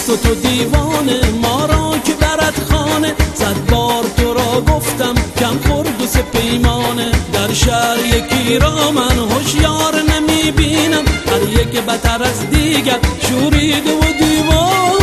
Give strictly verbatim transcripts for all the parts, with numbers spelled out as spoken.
و تو دیوانه، ما را که برد خانه. صد بار تو را گفتم کم خورد و سه پیمانه. در شهر یکی را من هوشیار نمی بینم، هر یک بتر از دیگر شوریده و دیوانه.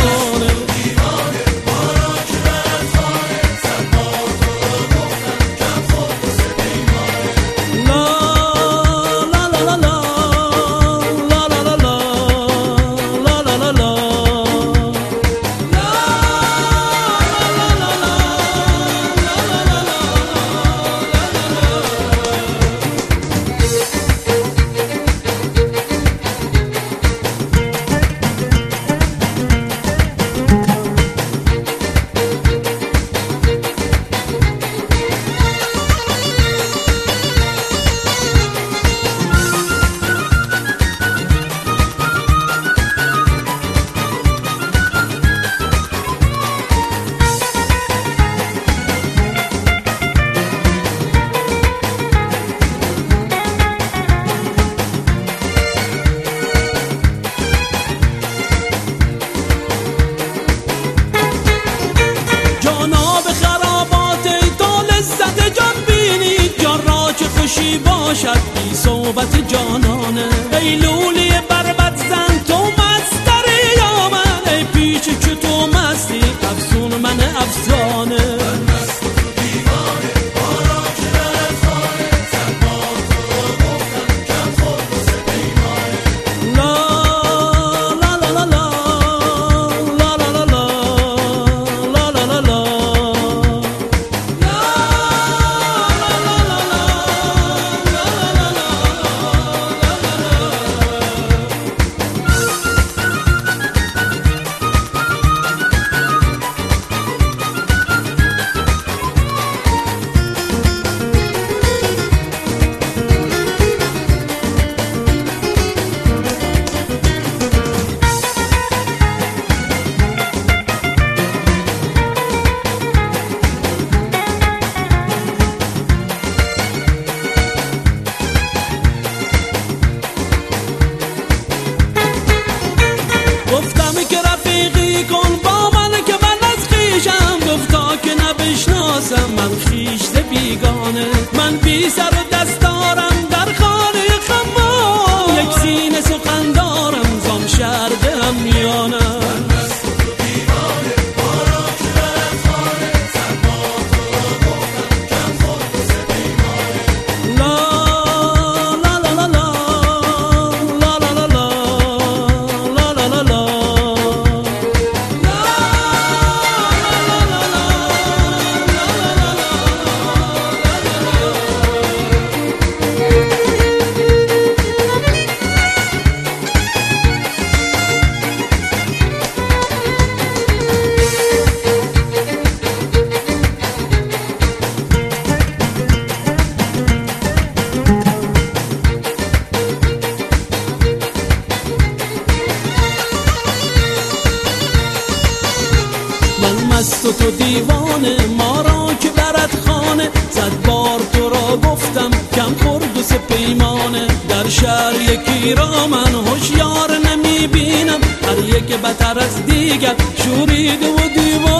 خوشی باشد بی صحبت جانانه. ای لولی بربط زن تو مستری یا من، ای پیچ چو تو مستی افسون من افسانه. گفتم که رفیقی کن با من که من از خیشم، گفتا که نبشناسم من خیشت بیگانه. من بی سر و دست دارم در خانه خمام، یک سینه سخن دارم زان شهر دلم میانم. مست و تو دیوانه، ما را که برد خانه. صد بار تو را گفتم کم خورد و سه پیمانه. در شهر یکی را من هوشیار نمی بینم، هر یک بتر از دیگر شوریده و دیوانه.